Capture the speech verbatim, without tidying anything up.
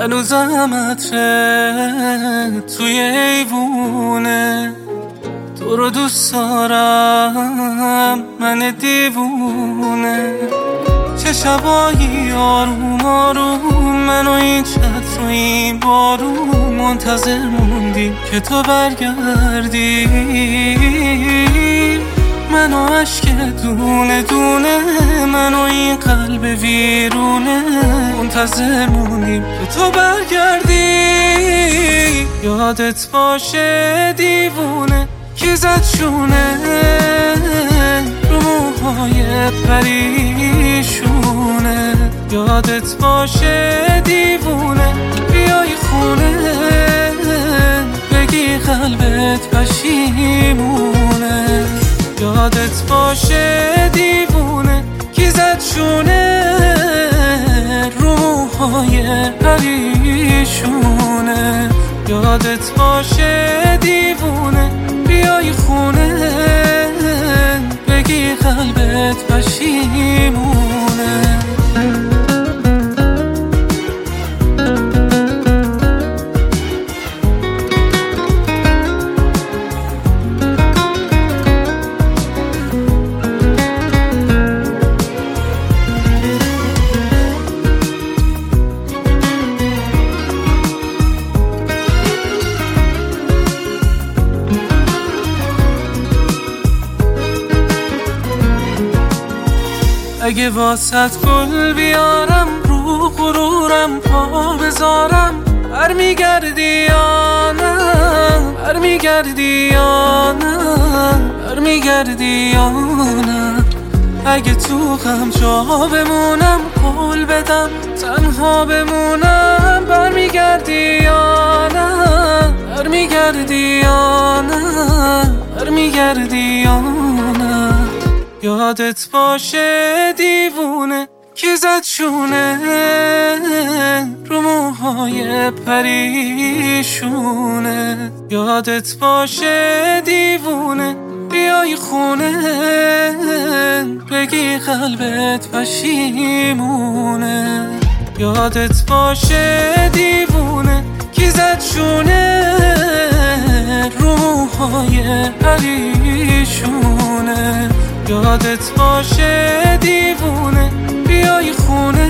هنوزم عطره توی ایوونه، تو رو دوست دارم من دیوونه. چه شبایی آروم آروم من و این چتر و این بارون منتظر موندیم که تو برگردی. من و عشق دونه دونه، من و این قلب ویرونه منتظر موندیم که تو برگردی. یادت باشه دیوونه کی زد شونه رو موهای پریشونه. یادت باشه دیوونه بیای خونه بگی قلبت پشیمونه. یادت باشه دیوونه کی زد شونه رو موهای پریشونه. یادت باشه دیوونه بیای خونه بگی قلبت پشیمونه. اگه واسط گل بیارم رو غرورم پا بذارم، برمیگردی یا نه برمیگردی یا نه برمیگردی یا نه. اگه تو غم جا بمونم قول بدم تنها بمونم، برمیگردی یا نه برمیگردی یا نه برمیگردی یا نه. یادت باشه دیوونه کی زد شونه رو موهای پریشونه. یادت باشه دیوونه بیای خونه بگی قلبت پشیمونه. یادت باشه دیوونه کی زد شونه رو موهای پریشونه. یادت باشه دیوونه بیای خونه